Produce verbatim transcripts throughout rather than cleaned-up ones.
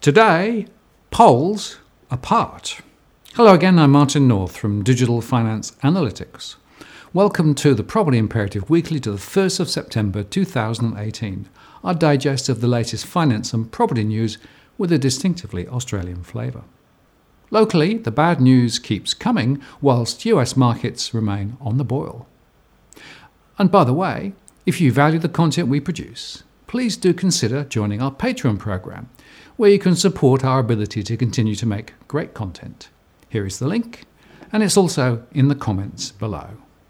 Today, polls apart. Hello again, I'm Martin North from Digital Finance Analytics. Welcome to the Property Imperative Weekly to the first of September two thousand eighteen, our digest of the latest finance and property news with a distinctively Australian flavour. Locally, the bad news keeps coming whilst U S markets remain on the boil. And by the way, if you value the content we produce, please do consider joining our Patreon program, where you can support our ability to continue to make great content. Here is the link, and it's also in the comments below.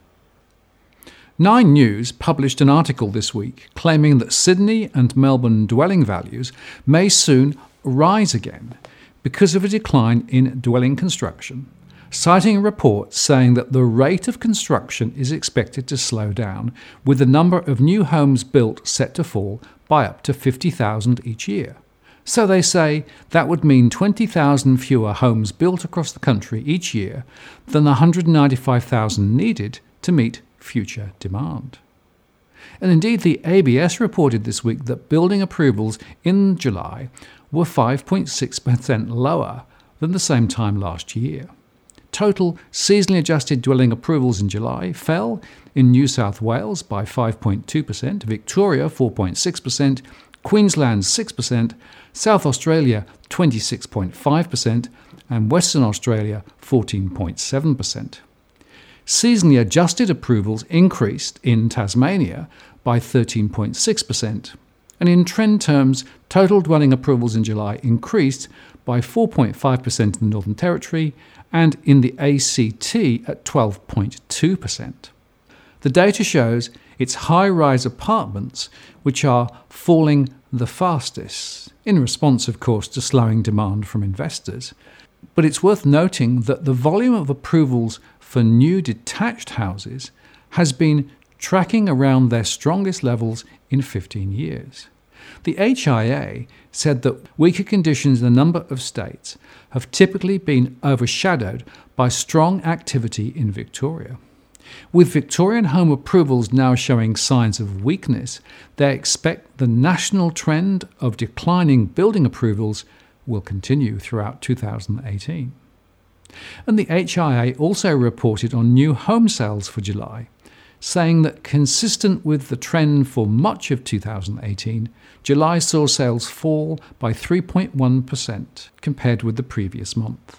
Nine News published an article this week claiming that Sydney and Melbourne dwelling values may soon rise again because of a decline in dwelling construction, citing a report saying that the rate of construction is expected to slow down, with the number of new homes built set to fall by up to fifty thousand each year. So they say that would mean twenty thousand fewer homes built across the country each year than the one hundred ninety-five thousand needed to meet future demand. And indeed, the A B S reported this week that building approvals in July were five point six percent lower than the same time last year. Total seasonally adjusted dwelling approvals in July fell in New South Wales by five point two percent, Victoria four point six percent, Queensland six percent, South Australia twenty-six point five percent, and Western Australia fourteen point seven percent. Seasonally adjusted approvals increased in Tasmania by thirteen point six percent, and in trend terms, total dwelling approvals in July increased by four point five percent in the Northern Territory and in the A C T at twelve point two percent. The data shows it's high-rise apartments which are falling the fastest, in response, of course, to slowing demand from investors. But it's worth noting that the volume of approvals for new detached houses has been tracking around their strongest levels in fifteen years. The H I A said that weaker conditions in a number of states have typically been overshadowed by strong activity in Victoria. With Victorian home approvals now showing signs of weakness, they expect the national trend of declining building approvals will continue throughout two thousand eighteen. And the H I A also reported on new home sales for July, saying that consistent with the trend for much of two thousand eighteen, July saw sales fall by three point one percent compared with the previous month.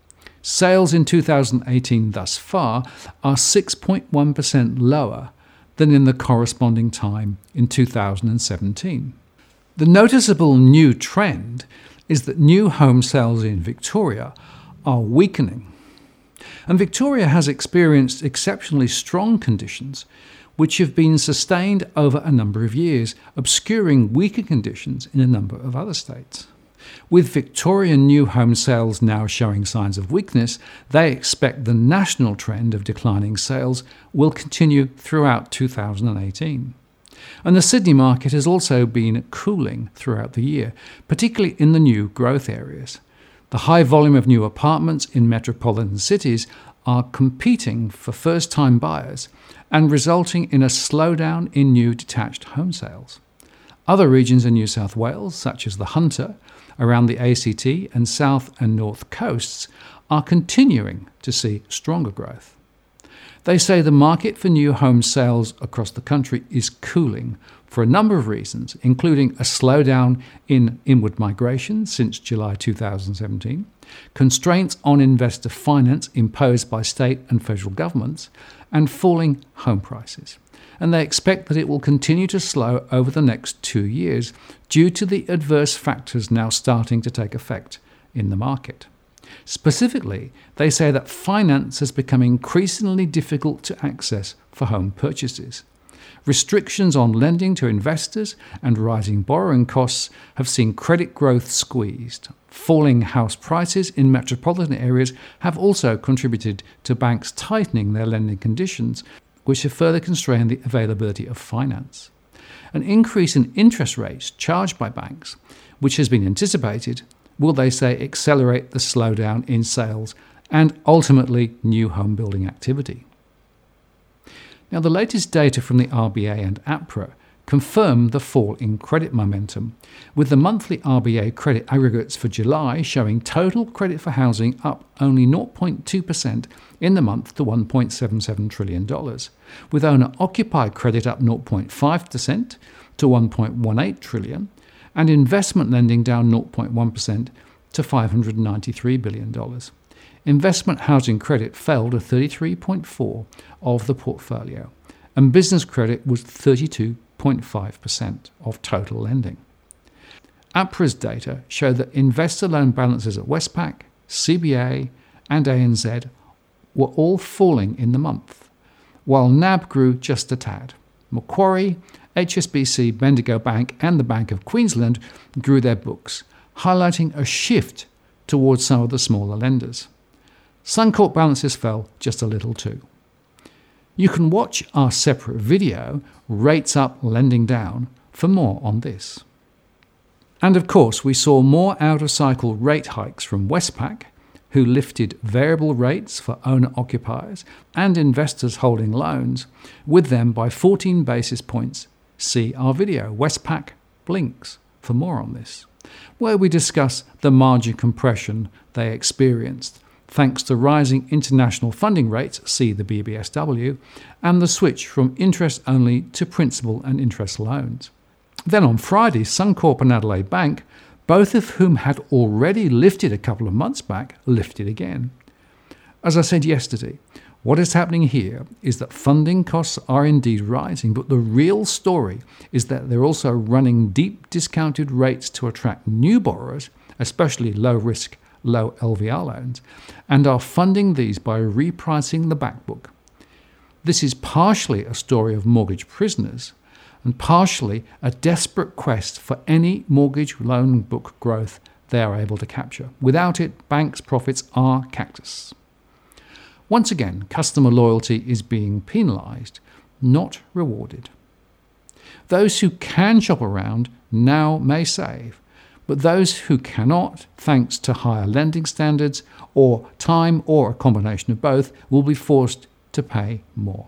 Sales in two thousand eighteen thus far are six point one percent lower than in the corresponding time in two thousand seventeen. The noticeable new trend is that new home sales in Victoria are weakening. And Victoria has experienced exceptionally strong conditions which have been sustained over a number of years, obscuring weaker conditions in a number of other states. With Victorian new home sales now showing signs of weakness, they expect the national trend of declining sales will continue throughout two thousand eighteen. And the Sydney market has also been cooling throughout the year, particularly in the new growth areas. The high volume of new apartments in metropolitan cities are competing for first-time buyers and resulting in a slowdown in new detached home sales. Other regions in New South Wales, such as the Hunter, around the A C T and South and North coasts, are continuing to see stronger growth. They say the market for new home sales across the country is cooling for a number of reasons, including a slowdown in inward migration since July two thousand seventeen, constraints on investor finance imposed by state and federal governments, and falling home prices. And they expect that it will continue to slow over the next two years due to the adverse factors now starting to take effect in the market. Specifically, they say that finance has become increasingly difficult to access for home purchases. Restrictions on lending to investors and rising borrowing costs have seen credit growth squeezed. Falling house prices in metropolitan areas have also contributed to banks tightening their lending conditions, which have further constrained the availability of finance. An increase in interest rates charged by banks, which has been anticipated, will, they say, accelerate the slowdown in sales and ultimately new home building activity. Now, the latest data from the R B A and APRA confirm the fall in credit momentum, with the monthly R B A credit aggregates for July showing total credit for housing up only zero point two percent in the month to one point seven seven trillion dollars, with owner-occupied credit up zero point five percent to one point one eight trillion dollars, and investment lending down zero point one percent to five hundred ninety-three billion dollars. Investment housing credit fell to thirty-three point four percent of the portfolio, and business credit was thirty-two point five percent of total lending. APRA's data show that investor loan balances at Westpac, C B A and A N Z were all falling in the month, while N A B grew just a tad. Macquarie, H S B C, Bendigo Bank and the Bank of Queensland grew their books, highlighting a shift towards some of the smaller lenders. Suncorp balances fell just a little too. You can watch our separate video, Rates Up, Lending Down, for more on this. And of course, we saw more out-of-cycle rate hikes from Westpac, who lifted variable rates for owner-occupiers and investors holding loans with them by fourteen basis points. See our video, Westpac Blinks, for more on this, where we discuss the margin compression they experienced thanks to rising international funding rates, see the B B S W, and the switch from interest-only to principal and interest loans. Then on Friday, Suncorp and Adelaide Bank, both of whom had already lifted a couple of months back, lifted again. As I said yesterday, what is happening here is that funding costs are indeed rising, but the real story is that they're also running deep discounted rates to attract new borrowers, especially low-risk, low L V R loans, and are funding these by repricing the backbook. This is partially a story of mortgage prisoners, and partially a desperate quest for any mortgage loan book growth they are able to capture. Without it, banks' profits are cactus. Once again, customer loyalty is being penalised, not rewarded. Those who can shop around now may save, but those who cannot, thanks to higher lending standards or time or a combination of both, will be forced to pay more.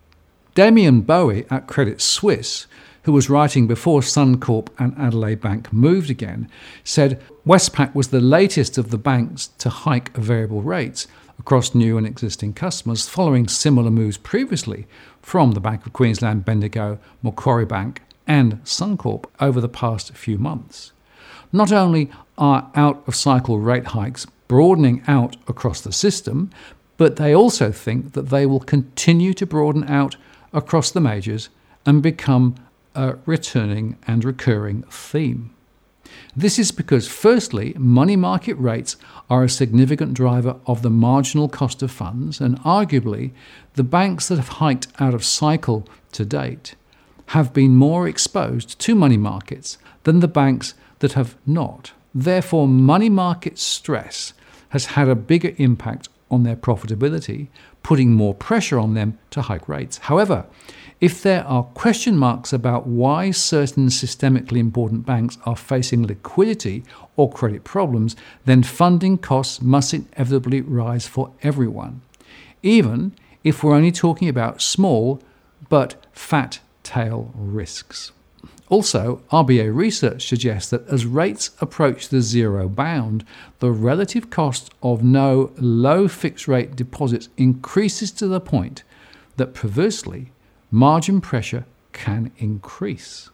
Damien Bowie at Credit Suisse, who was writing before Suncorp and Adelaide Bank moved again, said Westpac was the latest of the banks to hike variable rates across new and existing customers, following similar moves previously from the Bank of Queensland, Bendigo, Macquarie Bank and Suncorp over the past few months. Not only are out-of-cycle rate hikes broadening out across the system, but they also think that they will continue to broaden out across the majors and become a returning and recurring theme. This is because, firstly, money market rates are a significant driver of the marginal cost of funds, and arguably the banks that have hiked out of cycle to date have been more exposed to money markets than the banks that have not. Therefore, money market stress has had a bigger impact on their profitability, putting more pressure on them to hike rates. However, if there are question marks about why certain systemically important banks are facing liquidity or credit problems, then funding costs must inevitably rise for everyone, even if we're only talking about small but fat tail risks. Also, R B A research suggests that as rates approach the zero bound, the relative cost of no low fixed rate deposits increases to the point that, perversely, margin pressure can increase.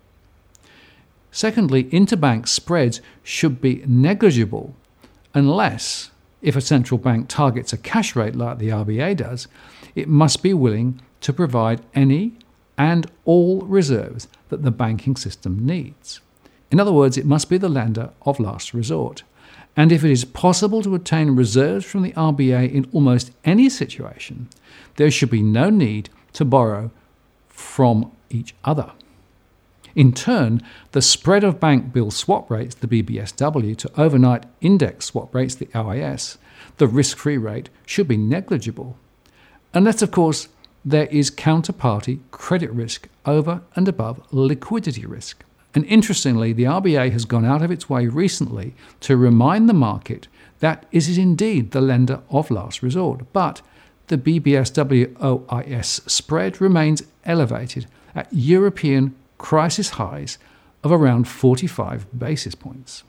Secondly, interbank spreads should be negligible unless, if a central bank targets a cash rate like the R B A does, it must be willing to provide any and all reserves that the banking system needs. In other words, it must be the lender of last resort. And if it is possible to obtain reserves from the R B A in almost any situation, there should be no need to borrow from each other. In turn, the spread of bank bill swap rates, the B B S W, to overnight index swap rates, the O I S, the risk-free rate, should be negligible. Unless, of course, there is counterparty credit risk over and above liquidity risk. And interestingly, the R B A has gone out of its way recently to remind the market that it is indeed the lender of last resort. But the B B S W O I S spread remains elevated at European crisis highs of around forty-five basis points.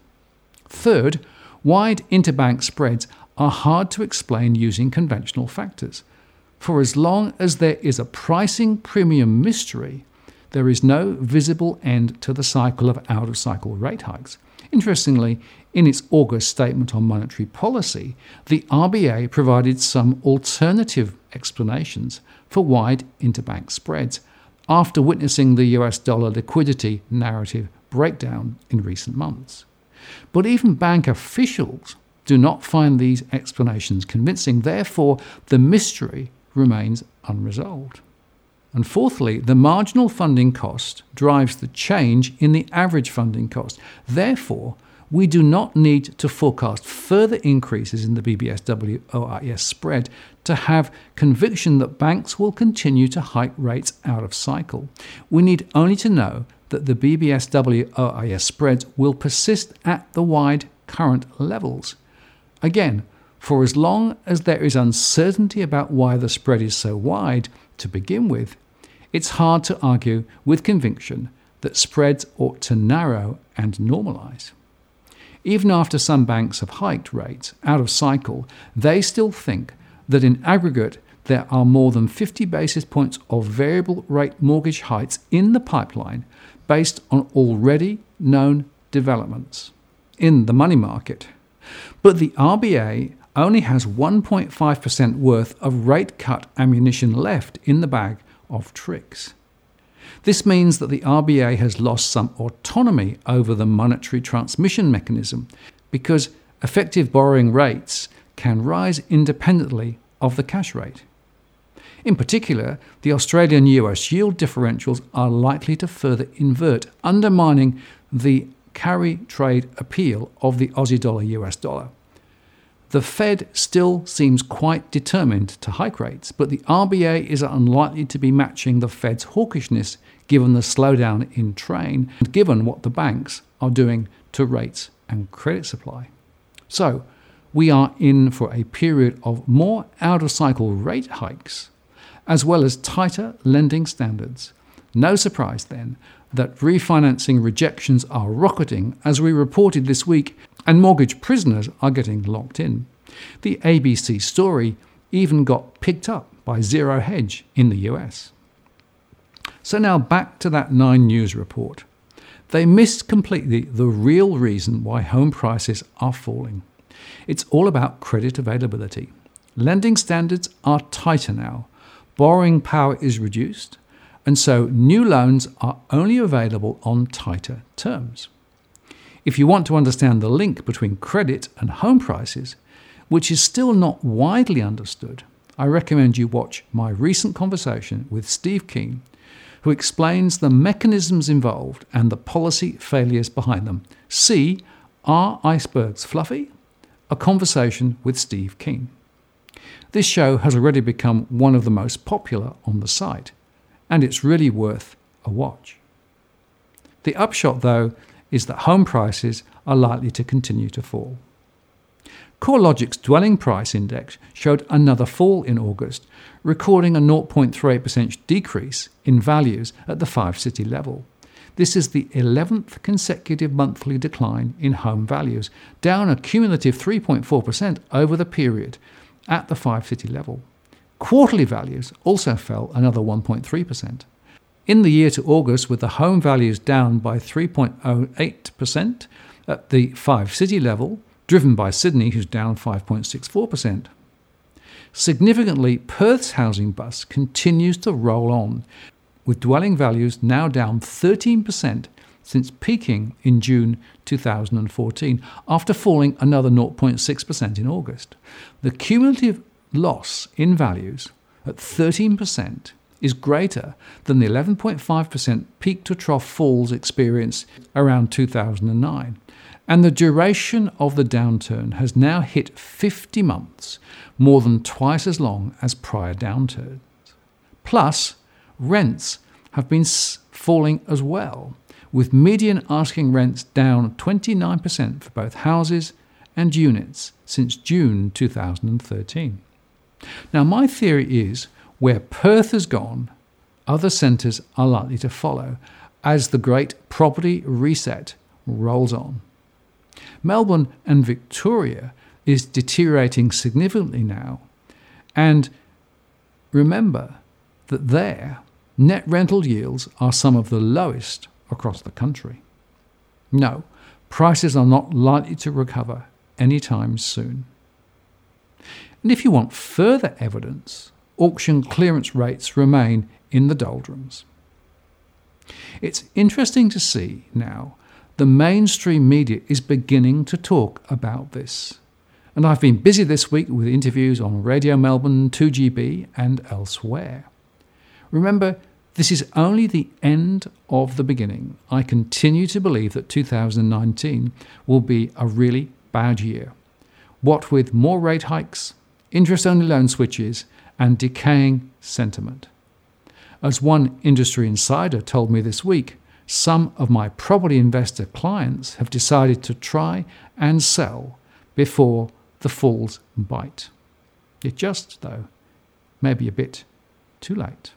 Third, wide interbank spreads are hard to explain using conventional factors. For as long as there is a pricing premium mystery, there is no visible end to the cycle of out-of-cycle rate hikes. Interestingly, in its August statement on monetary policy, the R B A provided some alternative explanations for wide interbank spreads after witnessing the U S dollar liquidity narrative breakdown in recent months. But even bank officials do not find these explanations convincing. Therefore, the mystery remains unresolved. And fourthly, the marginal funding cost drives the change in the average funding cost. Therefore, we do not need to forecast further increases in the B B S W O I S spread to have conviction that banks will continue to hike rates out of cycle. We need only to know that the B B S W O I S spreads will persist at the wide current levels. Again, for as long as there is uncertainty about why the spread is so wide to begin with, it's hard to argue with conviction that spreads ought to narrow and normalise. Even after some banks have hiked rates out of cycle, they still think that in aggregate there are more than fifty basis points of variable rate mortgage hikes in the pipeline based on already known developments in the money market. But the R B A only has one point five percent worth of rate cut ammunition left in the bag of tricks. This means that the R B A has lost some autonomy over the monetary transmission mechanism because effective borrowing rates can rise independently of the cash rate. In particular, the Australian U S yield differentials are likely to further invert, undermining the carry trade appeal of the Aussie dollar U S dollar. The Fed still seems quite determined to hike rates, but the R B A is unlikely to be matching the Fed's hawkishness given the slowdown in train and given what the banks are doing to rates and credit supply. So, we are in for a period of more out-of-cycle rate hikes, as well as tighter lending standards. No surprise, then, that refinancing rejections are rocketing, as we reported this week, and mortgage prisoners are getting locked in. The A B C story even got picked up by Zero Hedge in the U S. So now back to that Nine News report. They missed completely the real reason why home prices are falling. It's all about credit availability. Lending standards are tighter now. Borrowing power is reduced, and so new loans are only available on tighter terms. If you want to understand the link between credit and home prices, which is still not widely understood, I recommend you watch my recent conversation with Steve Keen, who explains the mechanisms involved and the policy failures behind them. See Are Icebergs Fluffy? A conversation with Steve Keen. This show has already become one of the most popular on the site, and it's really worth a watch. The upshot, though, is that home prices are likely to continue to fall. CoreLogic's dwelling price index showed another fall in August, recording a zero point three eight percent decrease in values at the five-city level. This is the eleventh consecutive monthly decline in home values, down a cumulative three point four percent over the period at the five-city level. Quarterly values also fell another one point three percent. In the year to August, with the home values down by three point zero eight percent at the five-city level, driven by Sydney, who's down five point six four percent. Significantly, Perth's housing bust continues to roll on, with dwelling values now down thirteen percent since peaking in June two thousand fourteen, after falling another zero point six percent in August. The cumulative loss in values at thirteen percent is greater than the eleven point five percent peak-to-trough falls experienced around two thousand nine. And the duration of the downturn has now hit fifty months, more than twice as long as prior downturns. Plus, rents have been falling as well, with median asking rents down twenty-nine percent for both houses and units since June two thousand thirteen. Now, my theory is where Perth has gone, other centres are likely to follow, as the great property reset rolls on. Melbourne and Victoria is deteriorating significantly now, and remember that there, net rental yields are some of the lowest across the country. No, prices are not likely to recover anytime soon. And if you want further evidence, auction clearance rates remain in the doldrums. It's interesting to see now the mainstream media is beginning to talk about this. And I've been busy this week with interviews on Radio Melbourne, two G B and elsewhere. Remember, this is only the end of the beginning. I continue to believe that two thousand nineteen will be a really bad year. What with more rate hikes, interest-only loan switches, and decaying sentiment. As one industry insider told me this week, some of my property investor clients have decided to try and sell before the falls bite. It just, though, may be a bit too late.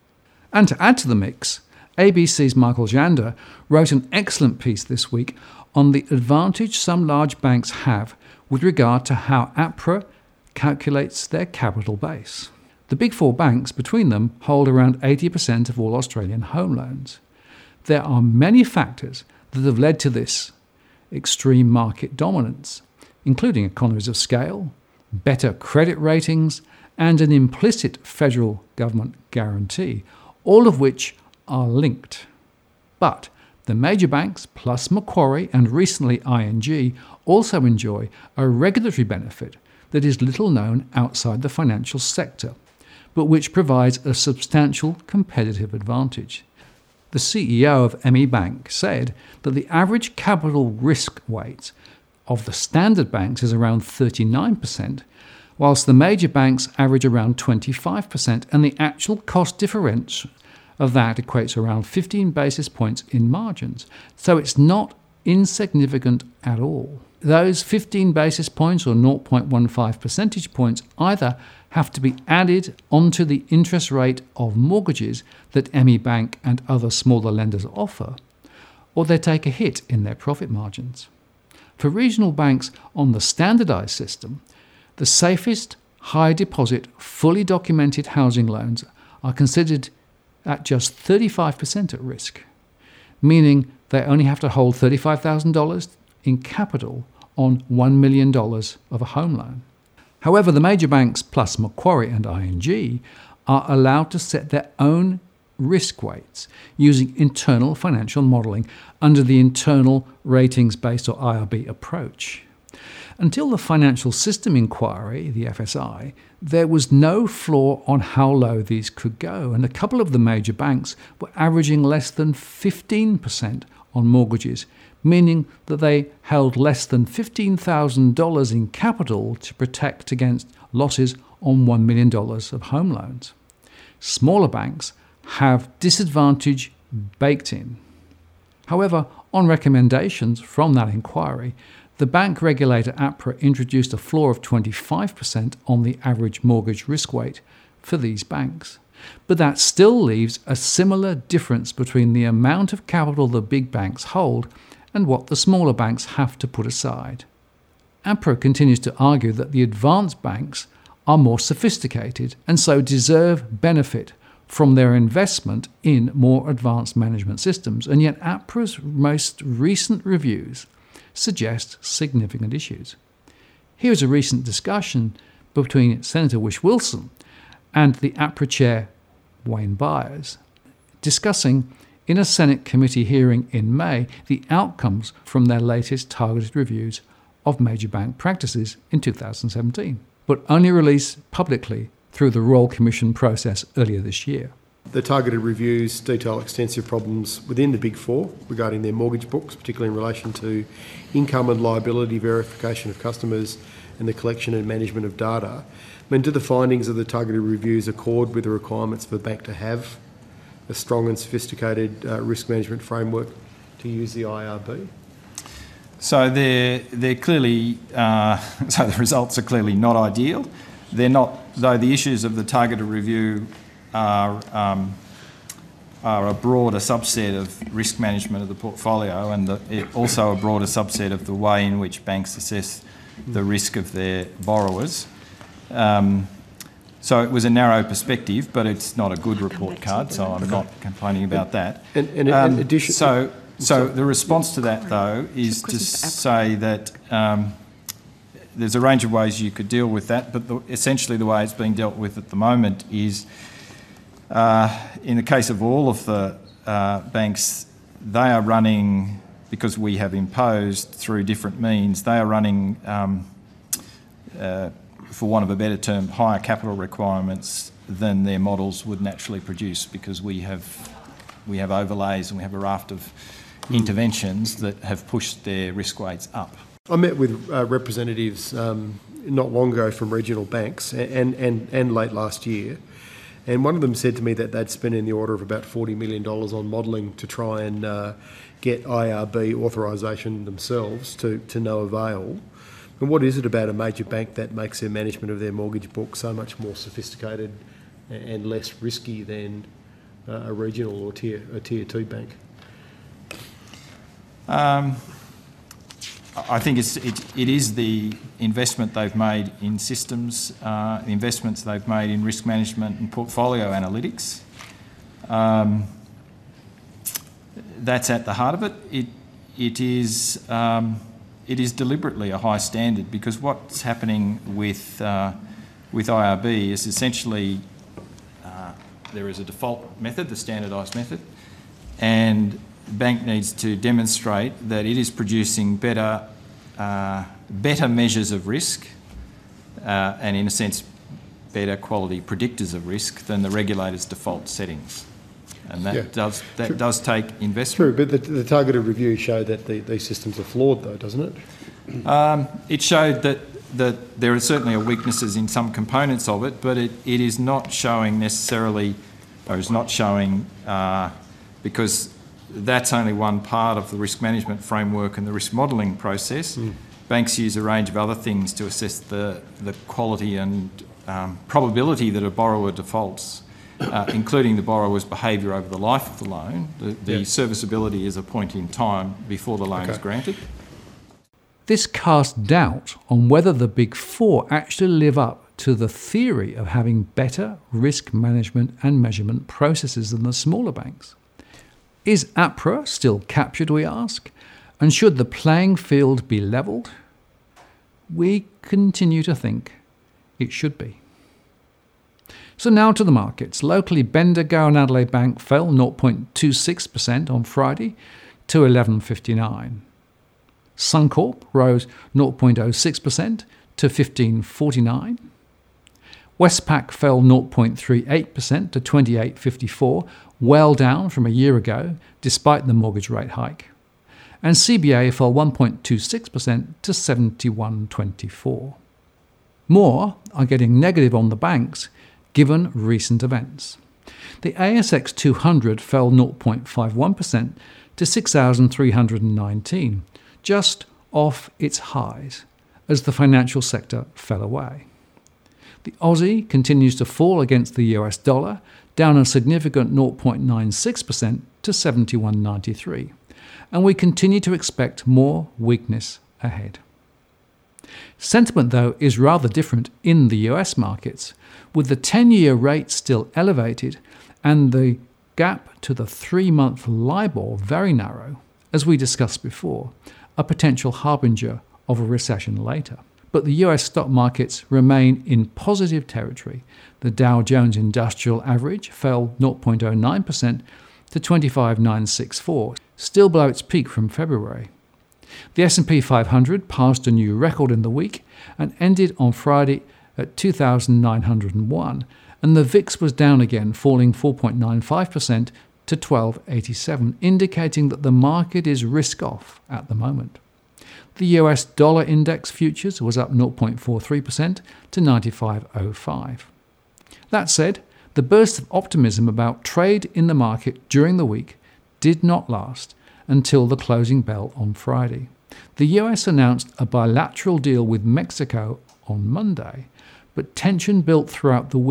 And to add to the mix, A B C's Michael Jander wrote an excellent piece this week on the advantage some large banks have with regard to how APRA calculates their capital base. The big four banks between them hold around eighty percent of all Australian home loans. There are many factors that have led to this extreme market dominance, including economies of scale, better credit ratings, and an implicit federal government guarantee, all of which are linked. But the major banks, plus Macquarie and recently I N G, also enjoy a regulatory benefit that is little known outside the financial sector, but which provides a substantial competitive advantage. The C E O of M E Bank said that the average capital risk weight of the standard banks is around thirty-nine percent, whilst the major banks average around twenty-five percent, and the actual cost difference of that equates around fifteen basis points in margins. So it's not insignificant at all. Those fifteen basis points or zero point one five percentage points either have to be added onto the interest rate of mortgages that M E Bank and other smaller lenders offer, or they take a hit in their profit margins. For regional banks on the standardised system, the safest, high deposit, fully documented housing loans are considered at just thirty-five percent at risk, meaning they only have to hold thirty-five thousand dollars in capital on one million dollars of a home loan. However, the major banks plus Macquarie and I N G are allowed to set their own risk weights using internal financial modelling under the Internal Ratings-Based or I R B approach. Until the Financial System Inquiry, the F S I, there was no floor on how low these could go, and a couple of the major banks were averaging less than fifteen percent on mortgages, meaning that they held less than fifteen thousand dollars in capital to protect against losses on one million dollars of home loans. Smaller banks have disadvantage baked in. However, on recommendations from that inquiry, the bank regulator APRA introduced a floor of twenty-five percent on the average mortgage risk weight for these banks. But that still leaves a similar difference between the amount of capital the big banks hold and what the smaller banks have to put aside. APRA continues to argue that the advanced banks are more sophisticated and so deserve benefit from their investment in more advanced management systems, and yet APRA's most recent reviews suggest significant issues. Here's a recent discussion between Senator Whish-Wilson and the APRA chair, Wayne Byers, discussing in a Senate committee hearing in May the outcomes from their latest targeted reviews of major bank practices in two thousand seventeen, but only released publicly through the Royal Commission process earlier this year. The targeted reviews detail extensive problems within the Big Four regarding their mortgage books, particularly in relation to income and liability verification of customers and the collection and management of data. I mean, do the findings of the targeted reviews accord with the requirements for a bank to have a strong and sophisticated uh, risk management framework to use the I R B? So they're, they're clearly, uh, so the results are clearly not ideal. They're not, though the issues of the targeted review are um, are a broader subset of risk management of the portfolio, and the, it also a broader subset of the way in which banks assess the risk of their borrowers. Um, so it was a narrow perspective, but it's not a good report card, so I'm not complaining about that. And, and um, in addition, so, so the response to that, though, is to say that um, there's a range of ways you could deal with that, but the, essentially the way it's being dealt with at the moment is, uh, in the case of all of the uh, banks, they are running, because we have imposed through different means, they are running, um, uh, for want of a better term, higher capital requirements than their models would naturally produce, because we have we have overlays and we have a raft of interventions that have pushed their risk weights up. I met with uh, representatives um, not long ago from regional banks and, and, and late last year, and one of them said to me that they'd spent in the order of about forty million dollars on modelling to try and uh, get I R B authorisation themselves, to, to no avail. And what is it about a major bank that makes their management of their mortgage book so much more sophisticated and less risky than uh, a regional or tier, a tier two bank? Um, I think it's, it, it is the investment they've made in systems, uh, the investments they've made in risk management and portfolio analytics. Um, that's at the heart of it. It, it is, um, it is deliberately a high standard, because what's happening with uh, with I R B is essentially uh, there is a default method, the standardised method, and the bank needs to demonstrate that it is producing better uh, better measures of risk uh, and, in a sense, better quality predictors of risk than the regulator's default settings. And that Yeah. does that True. does take investment. True, but the, the targeted review showed that the, these systems are flawed, though, doesn't it? Um, it showed that, that there are certainly weaknesses in some components of it, but it, it is not showing necessarily, or is not showing, uh, because that's only one part of the risk management framework and the risk modelling process. Mm. Banks use a range of other things to assess the, the quality and um, probability that a borrower defaults, uh, including the borrower's behaviour over the life of the loan. The, the yeah. serviceability is a point in time before the loan okay. is granted. This casts doubt on whether the Big Four actually live up to the theory of having better risk management and measurement processes than the smaller banks. Is APRA still captured, we ask? And should the playing field be levelled? We continue to think it should be. So now to the markets. Locally, Bendigo and Adelaide Bank fell zero point two six percent on Friday to eleven fifty-nine. Suncorp rose zero point zero six percent to fifteen forty-nine. Westpac fell zero point three eight percent to twenty-eight fifty-four, well down from a year ago, despite the mortgage rate hike. And C B A fell one point two six percent to seventy-one twenty-four. More are getting negative on the banks, given recent events. The A S X two hundred fell zero point five one percent to six thousand three hundred nineteen, just off its highs, as the financial sector fell away. The Aussie continues to fall against the U S dollar, down a significant zero point nine six percent to seventy-one ninety-three, and we continue to expect more weakness ahead. Sentiment, though, is rather different in the U S markets, with the ten-year rate still elevated and the gap to the three-month LIBOR very narrow, as we discussed before, a potential harbinger of a recession later. But the U S stock markets remain in positive territory. The Dow Jones Industrial Average fell zero point zero nine percent to twenty-five thousand nine hundred sixty-four, still below its peak from February. The S and P five hundred passed a new record in the week and ended on Friday at two thousand nine hundred one, and the V I X was down again, falling four point nine five percent to twelve eighty-seven, indicating that the market is risk-off at the moment. The U S dollar index futures was up zero point four three percent to ninety-five oh five. That said, the burst of optimism about trade in the market during the week did not last until the closing bell on Friday. The U S announced a bilateral deal with Mexico on Monday, but tension built throughout the week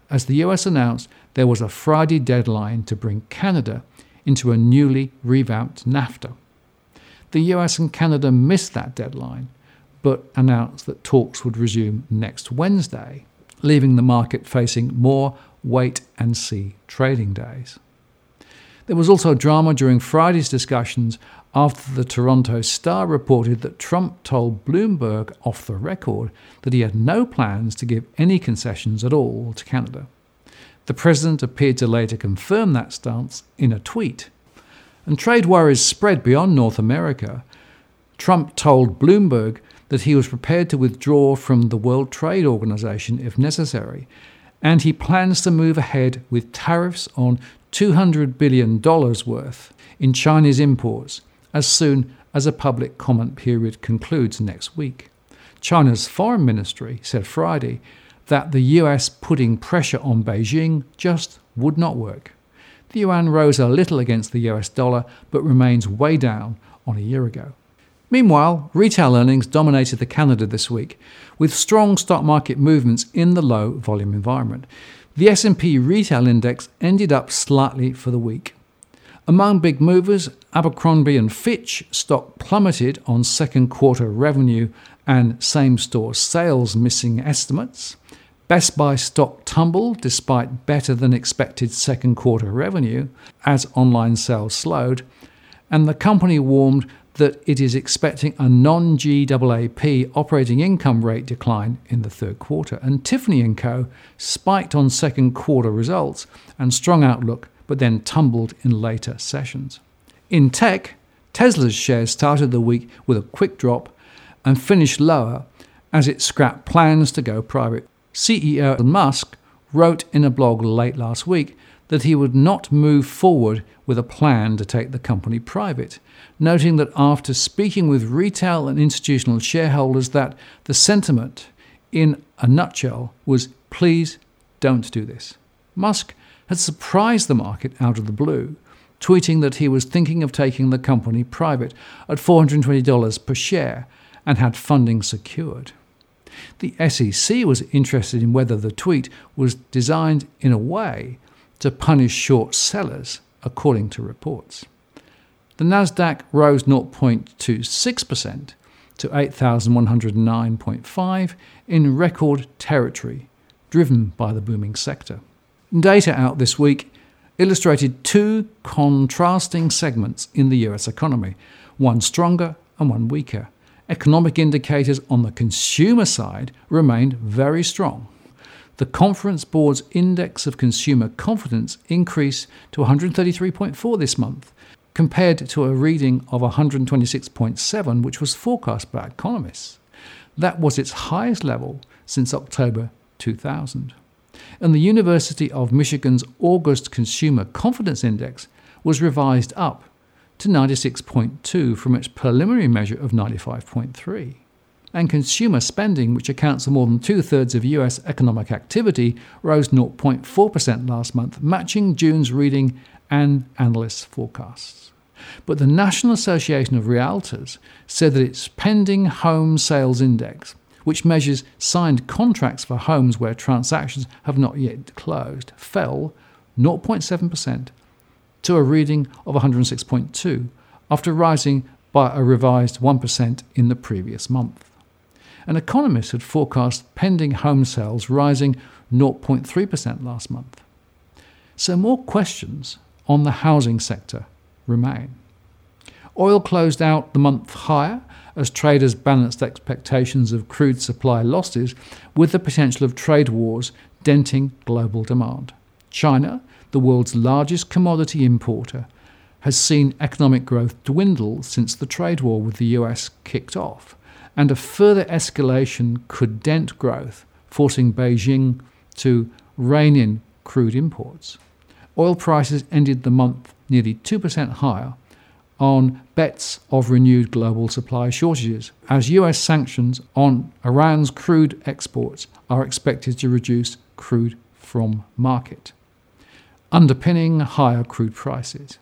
as the U S announced there was a Friday deadline to bring Canada into a newly revamped NAFTA. The U S and Canada missed that deadline, but announced that talks would resume next Wednesday, leaving the market facing more wait-and-see trading days. There was also drama during Friday's discussions after the Toronto Star reported that Trump told Bloomberg off the record that he had no plans to give any concessions at all to Canada. The president appeared to later confirm that stance in a tweet. And trade worries spread beyond North America. Trump told Bloomberg that he was prepared to withdraw from the World Trade Organization if necessary, and he plans to move ahead with tariffs on two hundred billion dollars worth in Chinese imports as soon as a public comment period concludes next week. China's foreign ministry said Friday that the U S putting pressure on Beijing just would not work. The yuan rose a little against the U S dollar, but remains way down on a year ago. Meanwhile, retail earnings dominated the Canada this week, with strong stock market movements in the low volume environment. The S and P retail index ended up slightly for the week. Among big movers, Abercrombie and Fitch stock plummeted on second quarter revenue and same-store sales missing estimates. Best Buy stock tumbled despite better than expected second quarter revenue as online sales slowed, and the company warned that it is expecting a non-G A A P operating income rate decline in the third quarter. And Tiffany and Co. spiked on second quarter results and strong outlook, but then tumbled in later sessions. In tech, Tesla's shares started the week with a quick drop and finished lower as it scrapped plans to go private. C E O Elon Musk wrote in a blog late last week that he would not move forward with a plan to take the company private, noting that after speaking with retail and institutional shareholders that the sentiment, in a nutshell, was please don't do this. Musk had surprised the market out of the blue, tweeting that he was thinking of taking the company private at four hundred twenty dollars per share and had funding secured. The S E C was interested in whether the tweet was designed in a way to punish short sellers, according to reports. The Nasdaq rose zero point two six percent to eight thousand one hundred nine point five in record territory, driven by the booming sector. Data out this week illustrated two contrasting segments in the U S economy, one stronger and one weaker. Economic indicators on the consumer side remained very strong. The Conference Board's Index of Consumer Confidence increased to one hundred thirty-three point four this month, compared to a reading of one hundred twenty-six point seven, which was forecast by economists. That was its highest level since October two thousand. And the University of Michigan's August Consumer Confidence Index was revised up to ninety-six point two from its preliminary measure of ninety-five point three. And consumer spending, which accounts for more than two-thirds of U S economic activity, rose zero point four percent last month, matching June's reading and analysts' forecasts. But the National Association of Realtors said that its pending home sales index, which measures signed contracts for homes where transactions have not yet closed, fell zero point seven percent to a reading of one hundred six point two, after rising by a revised one percent in the previous month. An economist had forecast pending home sales rising zero point three percent last month. So more questions on the housing sector remain. Oil closed out the month higher as traders balanced expectations of crude supply losses with the potential of trade wars denting global demand. China, the world's largest commodity importer, has seen economic growth dwindle since the trade war with the U S kicked off, and a further escalation could dent growth, forcing Beijing to rein in crude imports. Oil prices ended the month nearly two percent higher on bets of renewed global supply shortages, as U S sanctions on Iran's crude exports are expected to reduce crude from market, underpinning higher crude prices.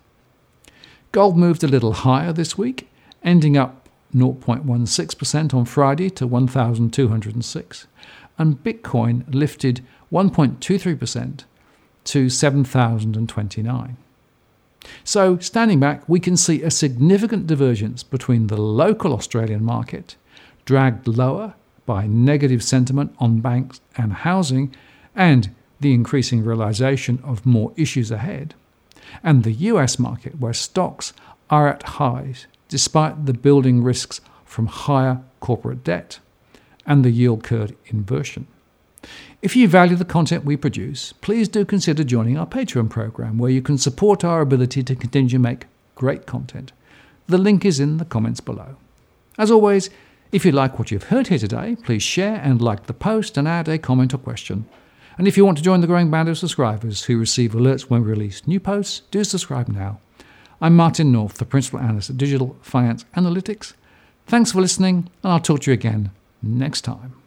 Gold moved a little higher this week, ending up zero point one six percent on Friday to one thousand two hundred six, and Bitcoin lifted one point two three percent to seven thousand twenty-nine. So, standing back, we can see a significant divergence between the local Australian market, dragged lower by negative sentiment on banks and housing, and the increasing realisation of more issues ahead, and the U S market, where stocks are at highs despite the building risks from higher corporate debt and the yield curve inversion. If you value the content we produce, please do consider joining our Patreon program, where you can support our ability to continue to make great content. The link is in the comments below. As always, if you like what you've heard here today, please share and like the post and add a comment or question. And if you want to join the growing band of subscribers who receive alerts when we release new posts, do subscribe now. I'm Martin North, the Principal Analyst at Digital Finance Analytics. Thanks for listening, and I'll talk to you again next time.